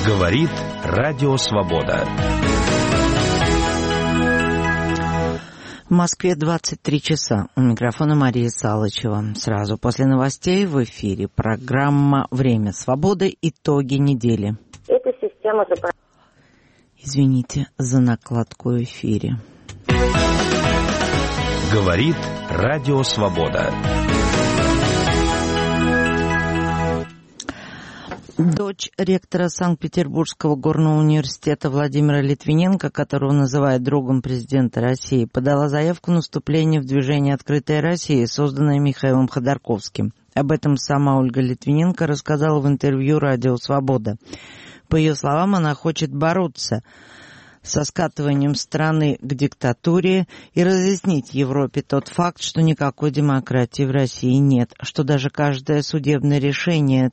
Говорит Радио Свобода. В Москве 23 часа. У микрофона Мария Салычева. Сразу после новостей в эфире программа «Время свободы. Итоги недели». Эта система... Извините за накладку в эфире. Говорит Радио Свобода. Дочь ректора Санкт-Петербургского горного университета Владимира Литвиненко, которого называют другом президента России, подала заявку на вступление в движение «Открытая Россия», созданное Михаилом Ходорковским. Об этом сама Ольга Литвиненко рассказала в интервью «Радио Свобода». По ее словам, она хочет бороться со скатыванием страны к диктатуре и разъяснить Европе тот факт, что никакой демократии в России нет, что даже каждое судебное решение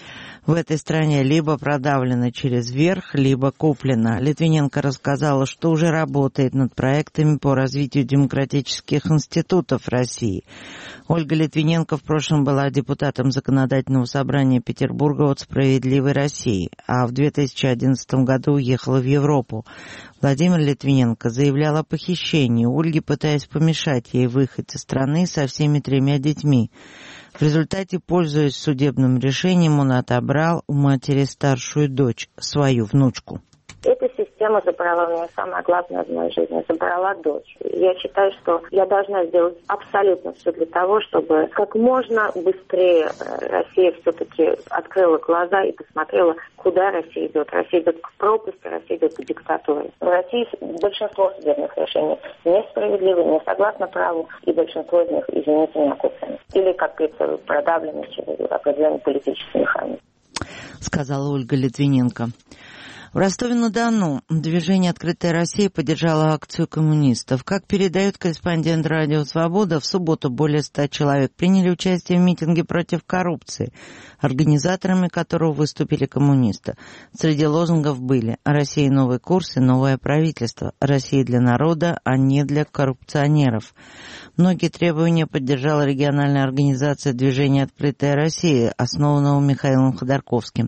в этой стране либо продавлено через верх, либо куплено. Литвиненко рассказала, что уже работает над проектами по развитию демократических институтов России. Ольга Литвиненко в прошлом была депутатом Законодательного собрания Петербурга от «Справедливой России», а в 2011 году уехала в Европу. Владимир Литвиненко заявлял о похищении Ольги, пытаясь помешать ей выехать из страны со всеми 3 детьми. В результате, пользуясь судебным решением, он отобрал у матери старшую дочь, свою внучку. Эта система забрала у меня самое главное в моей жизни, забрала дочь. Я считаю, что я должна сделать абсолютно все для того, чтобы как можно быстрее Россия все-таки открыла глаза и посмотрела, куда Россия идет. Россия идет к пропасти, Россия идет к диктатуре. В России большинство судебных решений несправедливы, не согласно праву, и большинство из них, извините меня, куплены. Или, как говорится, продавлены через определенный политический механизм. Сказала Ольга Литвиненко. В Ростове-на-Дону движение «Открытая Россия» поддержало акцию коммунистов. Как передает корреспондент «Радио Свобода», в субботу более 100 человек приняли участие в митинге против коррупции, организаторами которого выступили коммунисты. Среди лозунгов были «Россия новый курс и новое правительство», «Россия для народа, а не для коррупционеров». Многие требования поддержала региональная организация движения «Открытая Россия», основанного Михаилом Ходорковским.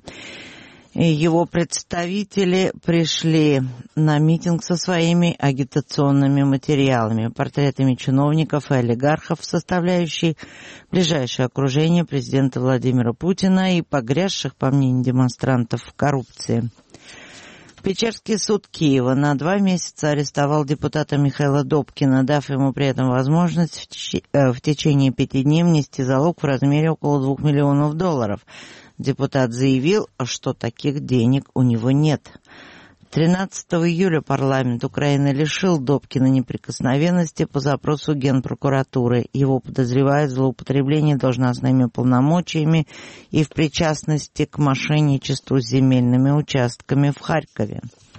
И его представители пришли на митинг со своими агитационными материалами, портретами чиновников и олигархов, составляющих ближайшее окружение президента Владимира Путина и погрязших, по мнению демонстрантов, в коррупции. Печерский суд Киева на 2 месяца арестовал депутата Михаила Добкина, дав ему при этом возможность в течение 5 дней внести залог в размере около $2 миллионов. Депутат заявил, что таких денег у него нет. 13 июля парламент Украины лишил Добкина неприкосновенности по запросу Генпрокуратуры. Его подозревают в злоупотреблении должностными полномочиями и в причастности к мошенничеству с земельными участками в Харькове.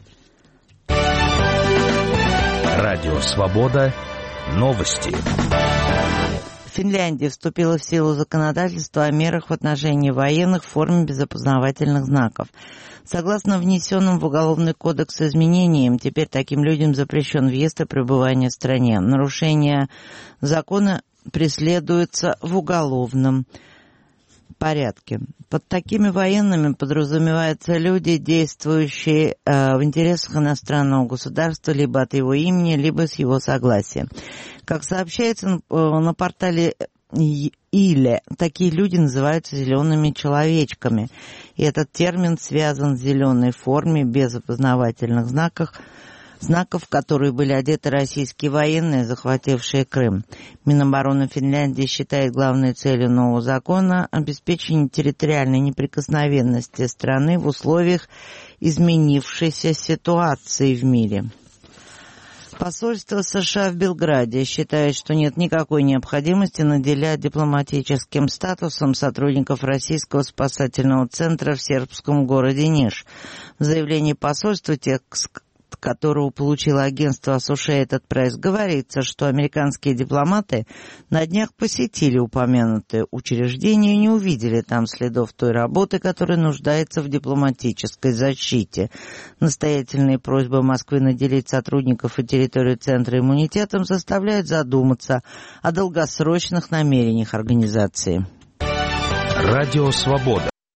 Радио Свобода. Новости. В Финляндии вступило в силу законодательство о мерах в отношении военных в форме без опознавательных знаков. Согласно внесенным в Уголовный кодекс изменениям, теперь таким людям запрещен въезд и пребывание в стране. Нарушение закона преследуется в уголовном порядке. Под такими военными подразумеваются люди, действующие в интересах иностранного государства либо от его имени, либо с его согласия. Как сообщается на портале «Иле», такие люди называются «зелеными человечками». И этот термин связан с зеленой формой без опознавательных знаков, в которые были одеты российские военные, захватившие Крым. Минобороны Финляндии считает главной целью нового закона обеспечение территориальной неприкосновенности страны в условиях изменившейся ситуации в мире. Посольство США в Белграде считает, что нет никакой необходимости наделять дипломатическим статусом сотрудников российского спасательного центра в сербском городе Ниш. В заявлении посольства, текст которого получило агентство Associated Press, говорится, что американские дипломаты на днях посетили упомянутое учреждение и не увидели там следов той работы, которая нуждается в дипломатической защите. Настоятельные просьбы Москвы наделить сотрудников и территорию центра иммунитетом заставляют задуматься о долгосрочных намерениях организации. Радио Свобода.